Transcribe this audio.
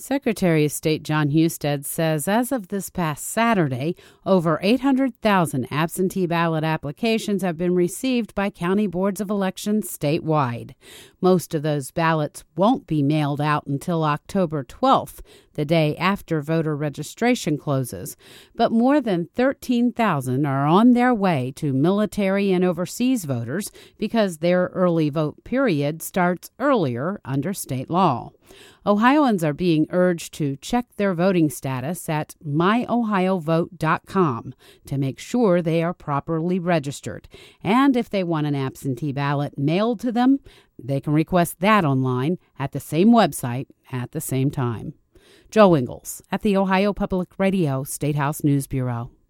Secretary of State John Husted says as of this past Saturday, over 800,000 absentee ballot applications have been received by county boards of elections statewide. Most of those ballots won't be mailed out until October 12th, the day after voter registration closes. But more than 13,000 are on their way to military and overseas voters because their early vote period starts earlier under state law. Ohioans are being urged to check their voting status at myohiovote.com to make sure they are properly registered. And if they want an absentee ballot mailed to them, they can request that online at the same website at the same time. Joe Ingles at the Ohio Public Radio State House News Bureau.